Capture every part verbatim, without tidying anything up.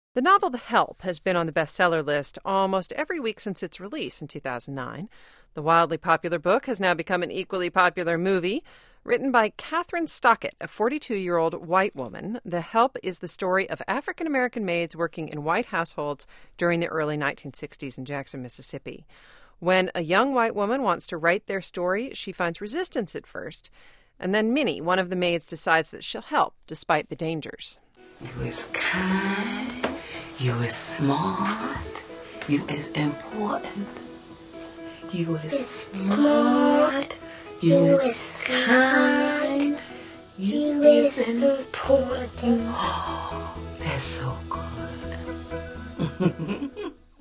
The novel The Help has been on the bestseller list almost every week since its release in two thousand nine. The wildly popular book has now become an equally popular movie. Written by Catherine Stockett, a forty-two-year-old white woman, The Help is the story of African-American maids working in white households during the early nineteen sixties in Jackson, Mississippi. When a young white woman wants to write their story, she finds resistance at first. And then Minnie, one of the maids, decides that she'll help despite the dangers. You is kind, you is smart, you is important, you is smart, you is kind, you is important. Oh, that's so good.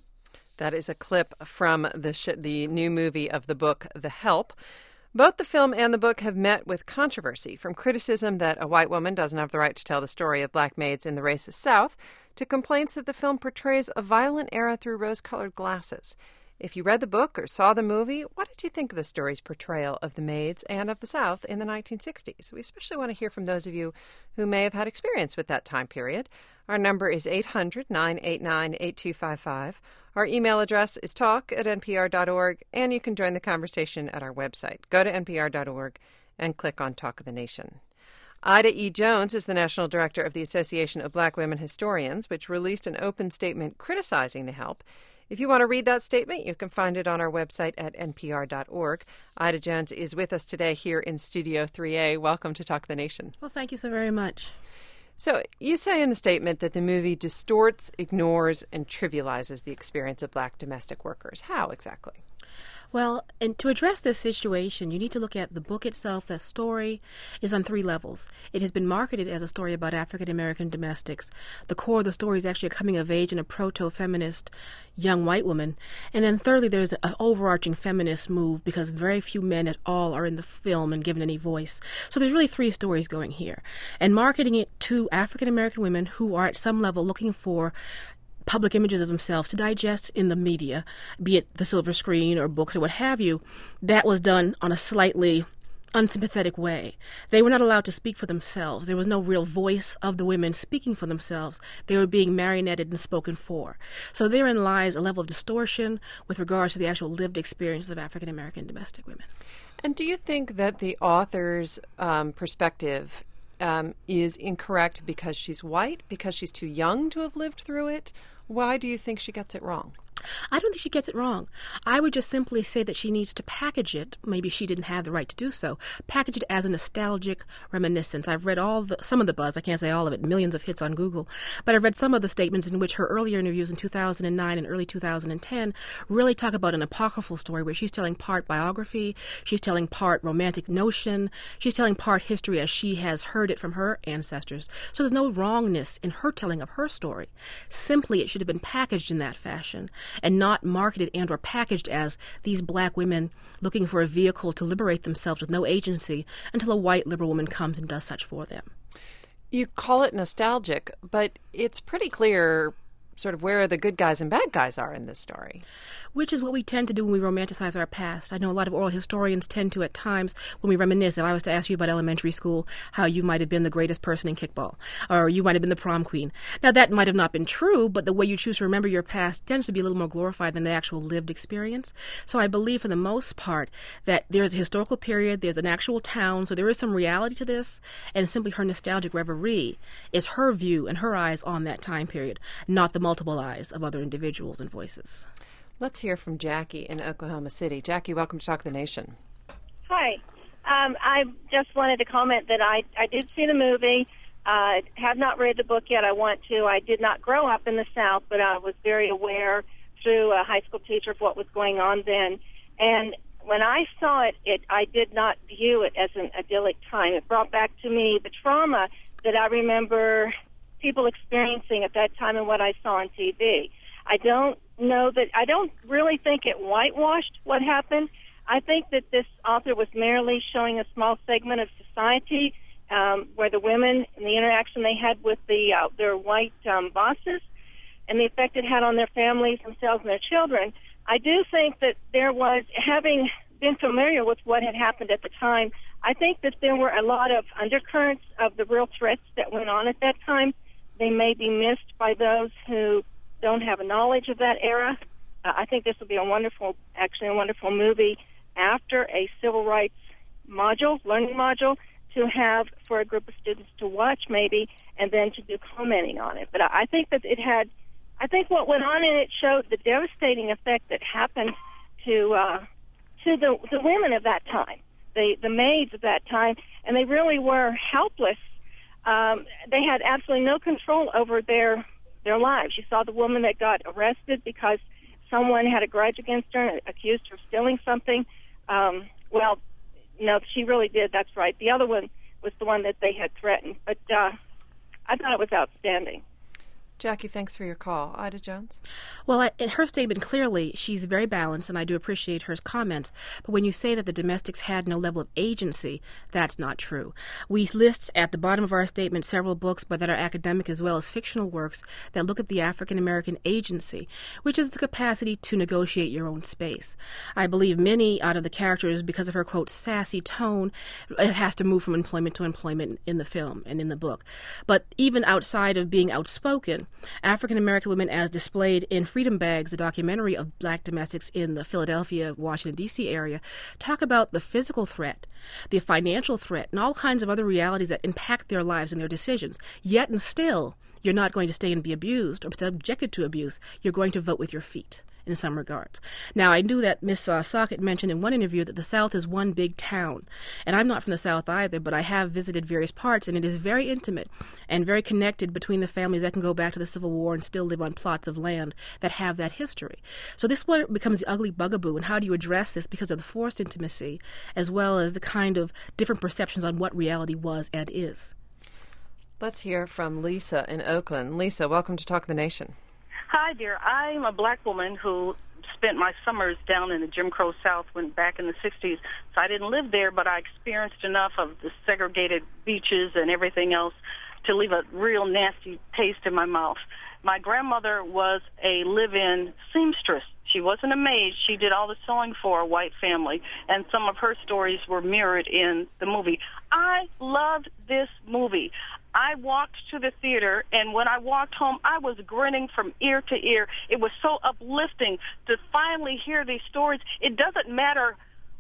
That is a clip from the sh- the new movie of the book, The Help. Both the film and the book have met with controversy, from criticism that a white woman doesn't have the right to tell the story of black maids in the racist South, to complaints that the film portrays a violent era through rose-colored glasses. If you read the book or saw the movie, what did you think of the story's portrayal of the maids and of the South in the nineteen sixties? We especially want to hear from those of you who may have had experience with that time period. Our number is eight hundred, nine eight nine, eight two five five. Our email address is talk at n p r dot org, and you can join the conversation at our website. Go to n p r dot org and click on Talk of the Nation. Ida E. Jones is the National Director of the Association of Black Women Historians, which released an open statement criticizing The Help. If you want to read that statement, you can find it on our website at n p r dot org. Ida Jones is with us today here in Studio three A. Welcome to Talk of the Nation. Well, thank you so very much. So you say in the statement that the movie distorts, ignores, and trivializes the experience of black domestic workers. How exactly? Well, and to address this situation, you need to look at the book itself. The story is on three levels. It has been marketed as a story about African-American domestics. The core of the story is actually a coming-of-age and a proto-feminist young white woman. And then thirdly, there's an overarching feminist move because very few men at all are in the film and given any voice. So there's really three stories going here. And marketing it to African-American women who are at some level looking for public images of themselves to digest in the media, be it the silver screen or books or what have you, that was done on a slightly unsympathetic way. They were not allowed to speak for themselves. There was no real voice of the women speaking for themselves. They were being marionetted and spoken for. So therein lies a level of distortion with regards to the actual lived experiences of African-American domestic women. And do you think that the author's um, perspective um, is incorrect because she's white, because she's too young to have lived through it? Why do you think she gets it wrong? I don't think she gets it wrong. I would just simply say that she needs to package it. Maybe she didn't have the right to do so. Package it as a nostalgic reminiscence. I've read all the, some of the buzz. I can't say all of it. Millions of hits on Google. But I've read some of the statements in which her earlier interviews in two thousand nine and early two thousand ten really talk about an apocryphal story where she's telling part biography, she's telling part romantic notion, she's telling part history as she has heard it from her ancestors. So there's no wrongness in her telling of her story. Simply, it should have been packaged in that fashion, and not marketed and or packaged as these black women looking for a vehicle to liberate themselves with no agency until a white liberal woman comes and does such for them. You call it nostalgic, but it's pretty clear sort of where the good guys and bad guys are in this story. Which is what we tend to do when we romanticize our past. I know a lot of oral historians tend to at times when we reminisce. If I was to ask you about elementary school, how you might have been the greatest person in kickball, or you might have been the prom queen. Now that might have not been true, but the way you choose to remember your past tends to be a little more glorified than the actual lived experience. So I believe for the most part that there's a historical period, there's an actual town, so there is some reality to this, and simply her nostalgic reverie is her view and her eyes on that time period, not the multiple eyes of other individuals and voices. Let's hear from Jackie in Oklahoma City. Jackie, welcome to Talk of the Nation. Hi. Um, I just wanted to comment that I, I did see the movie. I uh, have not read the book yet. I want to. I did not grow up in the South, but I was very aware through a high school teacher of what was going on then. And when I saw it, it I did not view it as an idyllic time. It brought back to me the trauma that I remember people experiencing at that time and what I saw on T V. I don't know that, I don't really think it whitewashed what happened. I think that this author was merely showing a small segment of society um, where the women and the interaction they had with the uh, their white um, bosses and the effect it had on their families, themselves, and their children. I do think that there was, having been familiar with what had happened at the time, I think that there were a lot of undercurrents of the real threats that went on at that time they may be missed by those who don't have a knowledge of that era. Uh, I think this will be a wonderful, actually a wonderful movie after a civil rights module, learning module, to have for a group of students to watch maybe, and then to do commenting on it. But I, I think that it had, I think what went on in it showed the devastating effect that happened to uh, to the, the women of that time, the, the maids of that time, and they really were helpless. Um, they had absolutely no control over their their lives. You saw the woman that got arrested because someone had a grudge against her and accused her of stealing something. Um, well, no, she really did. That's right. The other one was the one that they had threatened. But uh, I thought it was outstanding. Jackie, thanks for your call. Ida Jones? Well, I, in her statement, clearly, she's very balanced, and I do appreciate her comments. But when you say that the domestics had no level of agency, that's not true. We list at the bottom of our statement several books, but that are academic as well as fictional works, that look at the African-American agency, which is the capacity to negotiate your own space. I believe many out of the characters, because of her, quote, sassy tone, it has to move from employment to employment in the film and in the book. But even outside of being outspoken, African-American women, as displayed in Freedom Bags, a documentary of black domestics in the Philadelphia, Washington, D C area, talk about the physical threat, the financial threat, and all kinds of other realities that impact their lives and their decisions. Yet and still, you're not going to stay and be abused or subjected to abuse. You're going to vote with your feet in some regards. Now, I knew that Miss Uh, Sockett mentioned in one interview that the South is one big town. And I'm not from the South either, but I have visited various parts, and it is very intimate and very connected between the families that can go back to the Civil War and still live on plots of land that have that history. So this one becomes the ugly bugaboo, and how do you address this because of the forced intimacy as well as the kind of different perceptions on what reality was and is. Let's hear from Lisa in Oakland. Lisa, welcome to Talk of the Nation. Hi, dear. I'm a black woman who spent my summers down in the Jim Crow South when back in the sixties. So I didn't live there, but I experienced enough of the segregated beaches and everything else to leave a real nasty taste in my mouth. My grandmother was a live-in seamstress. She wasn't a maid. She did all the sewing for a white family, and some of her stories were mirrored in the movie. I loved this movie. I walked to the theater, and when I walked home, I was grinning from ear to ear. It was so uplifting to finally hear these stories. It doesn't matter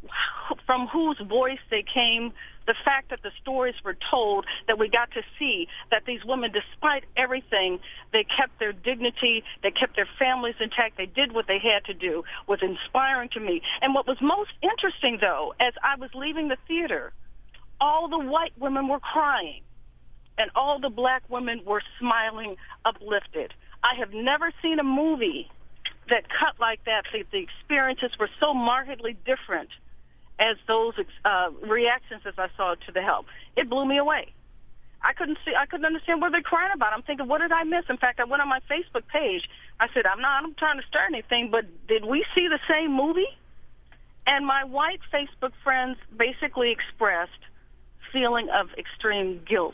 from whose voice they came, the fact that the stories were told, that we got to see that these women, despite everything, they kept their dignity, they kept their families intact, they did what they had to do, was inspiring to me. And what was most interesting, though, as I was leaving the theater, all the white women were crying, and all the black women were smiling, uplifted. I have never seen a movie that cut like that. The, the experiences were so markedly different as those uh, reactions as I saw to The Help. It blew me away. I couldn't see. I couldn't understand what they're crying about. I'm thinking, what did I miss? In fact, I went on my Facebook page. I said, I'm not. I'm trying to start anything, but did we see the same movie? And my white Facebook friends basically expressed feeling of extreme guilt.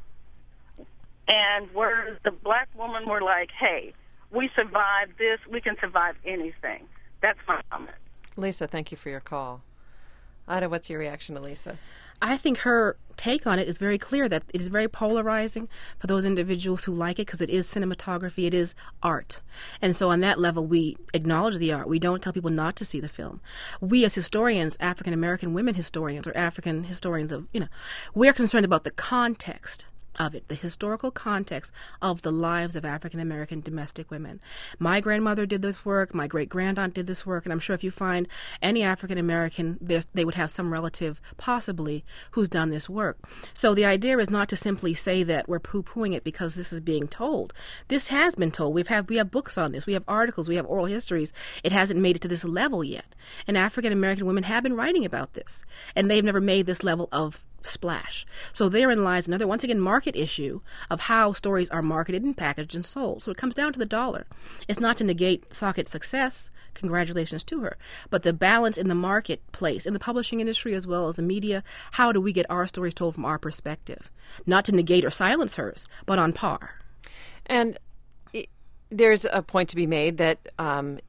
And where the black women were like, hey, we survived this, we can survive anything. That's my comment. Lisa, thank you for your call. Ida, what's your reaction to Lisa? I think her take on it is very clear, that it is very polarizing for those individuals who like it, because it is cinematography, it is art. And so on that level, we acknowledge the art. We don't tell people not to see the film. We as historians, African-American women historians, or African historians of, you know, we're concerned about the context of it, the historical context of the lives of African-American domestic women. My grandmother did this work, my great-grandaunt did this work, and I'm sure if you find any African-American, they would have some relative, possibly, who's done this work. So the idea is not to simply say that we're poo-pooing it because this is being told. This has been told. We've have, we have books on this. We have articles. We have oral histories. It hasn't made it to this level yet. And African-American women have been writing about this, and they've never made this level of splash. So therein lies another, once again, market issue of how stories are marketed and packaged and sold. So it comes down to the dollar. It's not to negate Sockett's success. Congratulations to her. But the balance in the marketplace, in the publishing industry as well as the media, how do we get our stories told from our perspective? Not to negate or silence hers, but on par. And it, there's a point to be made that um,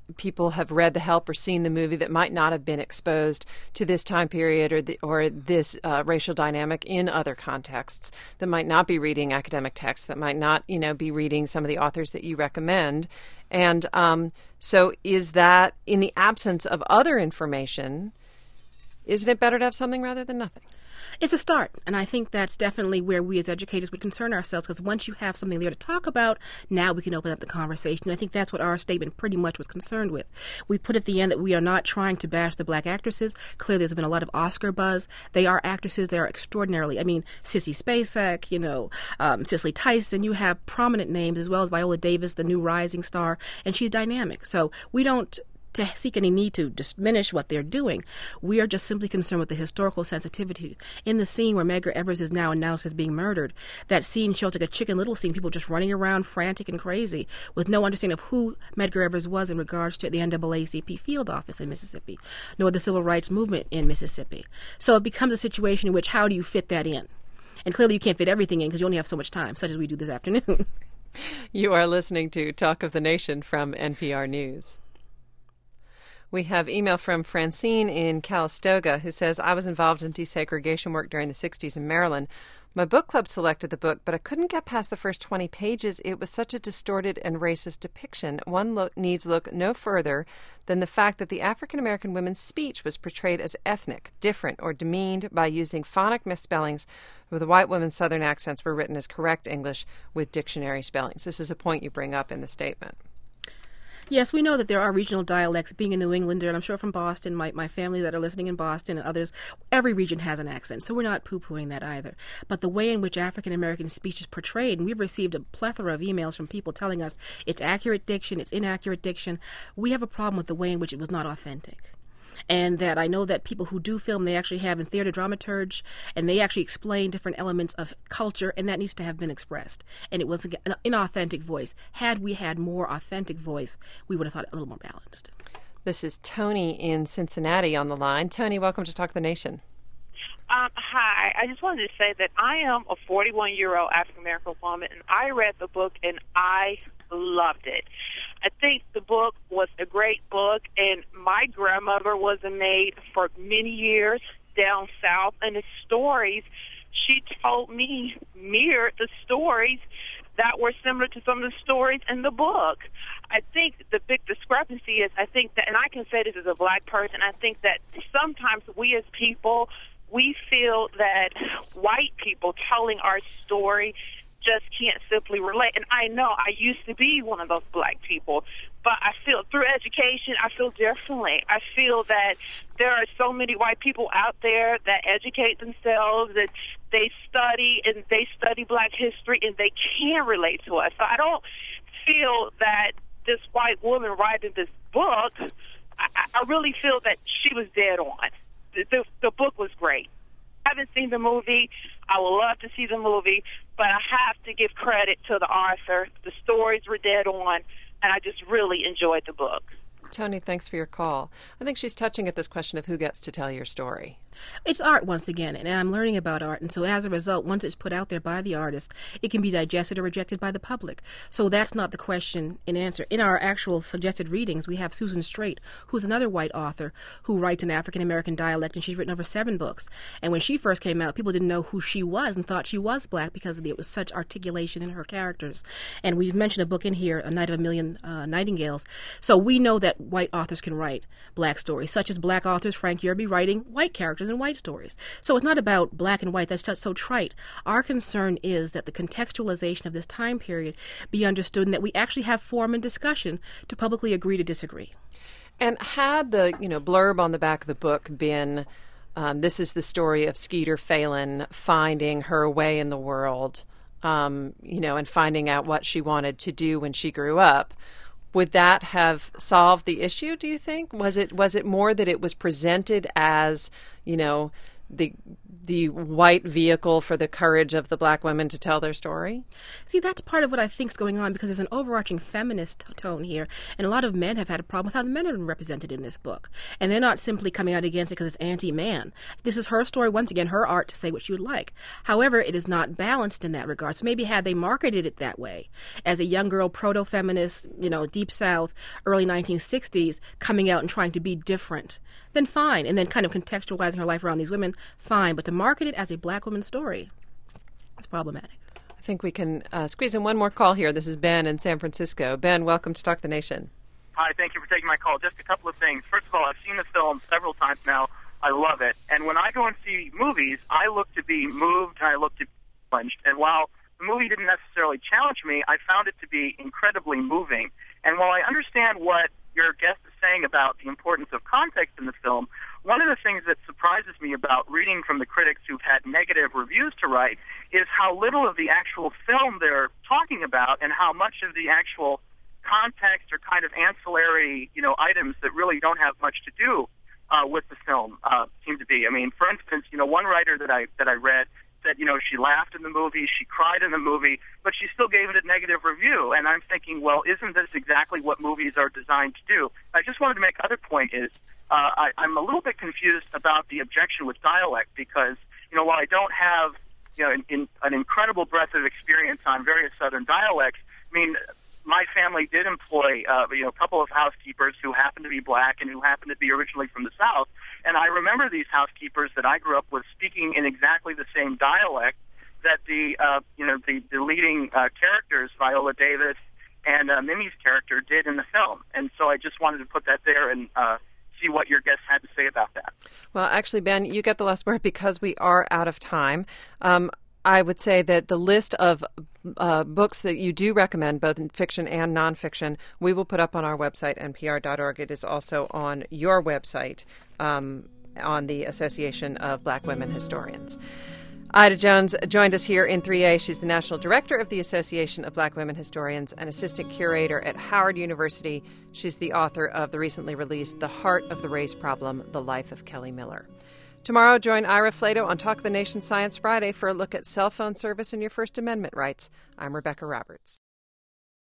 people have read The Help or seen the movie that might not have been exposed to this time period or the, or this uh, racial dynamic in other contexts, that might not be reading academic texts, that might not, you know, be reading some of the authors that you recommend. And um, so is that, in the absence of other information, isn't it better to have something rather than nothing? It's a start, and I think that's definitely where we as educators would concern ourselves, because once you have something there to talk about, now we can open up the conversation. And I think that's what our statement pretty much was concerned with. We put at the end that we are not trying to bash the black actresses. Clearly, there's been a lot of Oscar buzz. They are actresses. They are extraordinarily, I mean, Sissy Spacek, you know, um, Cicely Tyson. You have prominent names, as well as Viola Davis, the new rising star, and she's dynamic. So we don't to seek any need to diminish what they're doing. We are just simply concerned with the historical sensitivity. In the scene where Medgar Evers is now announced as being murdered, that scene shows like a Chicken Little scene, people just running around frantic and crazy with no understanding of who Medgar Evers was in regards to the N double A C P field office in Mississippi, nor the civil rights movement in Mississippi. So it becomes a situation in which, how do you fit that in? And clearly you can't fit everything in because you only have so much time, such as we do this afternoon. You are listening to Talk of the Nation from N P R News. We have email from Francine in Calistoga, who says, I was involved in desegregation work during the sixties in Maryland. My book club selected the book, but I couldn't get past the first twenty pages. It was such a distorted and racist depiction. One look needs look no further than the fact that the African-American women's speech was portrayed as ethnic, different, or demeaned by using phonic misspellings, where the white women's Southern accents were written as correct English with dictionary spellings. This is a point you bring up in the statement. Yes, we know that there are regional dialects. Being a New Englander, and I'm sure from Boston, my, my family that are listening in Boston and others, every region has an accent, so we're not poo-pooing that either. But the way in which African-American speech is portrayed, and we've received a plethora of emails from people telling us it's accurate diction, it's inaccurate diction, we have a problem with the way in which it was not authentic. And that I know that people who do film, they actually have in theater dramaturge, and they actually explain different elements of culture, and that needs to have been expressed. And it was an inauthentic voice. Had we had more authentic voice, we would have thought it a little more balanced. This is Tony in Cincinnati on the line. Tony, welcome to Talk the Nation. Um, hi. I just wanted to say that I am a forty-one-year-old African-American woman, and I read the book, and I loved it. I think the book was a great book, and my grandmother was a maid for many years down south, and the stories she told me mirrored the stories that were similar to some of the stories in the book. I think the big discrepancy is, I think that, and I can say this as a black person, I think that sometimes we as people, we feel that white people telling our story just can't simply relate. And I know I used to be one of those black people, but I feel through education, I feel differently. I feel that there are so many white people out there that educate themselves, that they study and they study black history, and they can relate to us. So I don't feel that this white woman writing this book, I, I really feel that she was dead on. The, the, the book was great. I haven't seen the movie. I would love to see the movie, but I have to give credit to the author. The stories were dead on, and I just really enjoyed the book. Tony, thanks for your call. I think she's touching at this question of who gets to tell your story. It's art once again, and I'm learning about art, and so as a result, once it's put out there by the artist, it can be digested or rejected by the public. So that's not the question and answer. In our actual suggested readings, we have Susan Straight, who's another white author who writes an African-American dialect, and she's written over seven books. And when she first came out, people didn't know who she was and thought she was black because there was such articulation in her characters. And we've mentioned a book in here, A Night of a Million uh, Nightingales. So we know that white authors can write black stories, such as black authors Frank Yerby writing white characters and white stories. So it's not about black and white. That's so trite. Our concern is that the contextualization of this time period be understood and that we actually have forum and discussion to publicly agree to disagree. And had the, you know, blurb on the back of the book been, um, this is the story of Skeeter Phelan finding her way in the world, um, you know, and finding out what she wanted to do when she grew up, would that have solved the issue, do you think? Was it was it more that it was presented as, you know, the the white vehicle for the courage of the black women to tell their story? See, that's part of what I think is going on, because there's an overarching feminist t- tone here, and a lot of men have had a problem with how the men are represented in this book. And they're not simply coming out against it because it's anti-man. This is her story, once again, her art to say what she would like. However, it is not balanced in that regard. So maybe had they marketed it that way, as a young girl, proto-feminist, you know, Deep South, early nineteen sixties, coming out and trying to be different, then fine. And then kind of contextualizing her life around these women, fine. But to market it as a black woman's story, it's problematic. I think we can uh, squeeze in one more call here. This is Ben in San Francisco. Ben, welcome to Talk the Nation. Hi, thank you for taking my call. Just a couple of things. First of all, I've seen the film several times now. I love it. And when I go and see movies, I look to be moved and I look to be challenged. And while the movie didn't necessarily challenge me, I found it to be incredibly moving. And while I understand what your guest is saying about the importance of context in the film, one of the things that surprises me about reading from the critics who've had negative reviews to write is how little of the actual film they're talking about and how much of the actual context or kind of ancillary, you know, items that really don't have much to do uh, with the film uh, seem to be. I mean, for instance, you know, one writer that I that I read said, you know, she laughed in the movie, she cried in the movie, but she still gave it a negative review. And I'm thinking, well, isn't this exactly what movies are designed to do? I just wanted to make other point is uh, I, I'm a little bit confused about the objection with dialect because, you know, while I don't have, you know, in, in, an incredible breadth of experience on various Southern dialects, I mean, my family did employ, uh, you know, a couple of housekeepers who happened to be black and who happened to be originally from the South. And I remember these housekeepers that I grew up with speaking in exactly the same dialect that the, uh, you know, the, the leading uh, characters, Viola Davis and uh, Mimi's character, did in the film. And so I just wanted to put that there and uh, see what your guests had to say about that. Well, actually, Ben, you get the last word because we are out of time. Um, I would say that the list of uh, books that you do recommend, both in fiction and nonfiction, we will put up on our website, N P R dot org. It is also on your website, um, on the Association of Black Women Historians. Ida Jones joined us here in three A. She's the National Director of the Association of Black Women Historians and Assistant Curator at Howard University. She's the author of the recently released The Heart of the Race Problem, The Life of Kelly Miller. Tomorrow, join Ira Flato on Talk the Nation Science Friday for a look at cell phone service and your First Amendment rights. I'm Rebecca Roberts.